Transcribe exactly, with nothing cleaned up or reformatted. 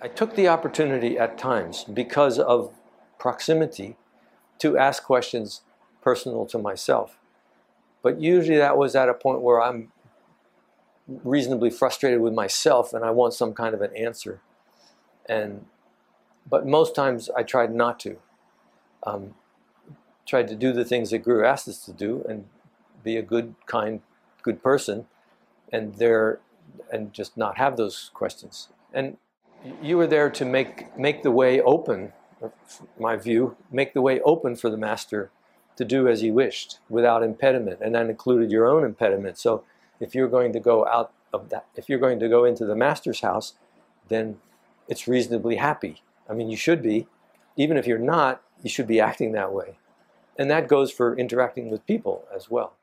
I took the opportunity at times, because of proximity, to ask questions personal to myself. But usually that was at a point where I'm reasonably frustrated with myself and I want some kind of an answer. And, but most times I tried not to. Um, tried to do the things that Guru asked us to do and be a good, kind, good person, and there, and just not have those questions. And you were there to make make the way open, my view, make the way open for the master to do as he wished without impediment, and that included your own impediment. So if you're going to go out of that, if you're going to go into the master's house, then it's reasonably happy. I mean, you should be. Even if you're not, you should be acting that way. And that goes for interacting with people as well.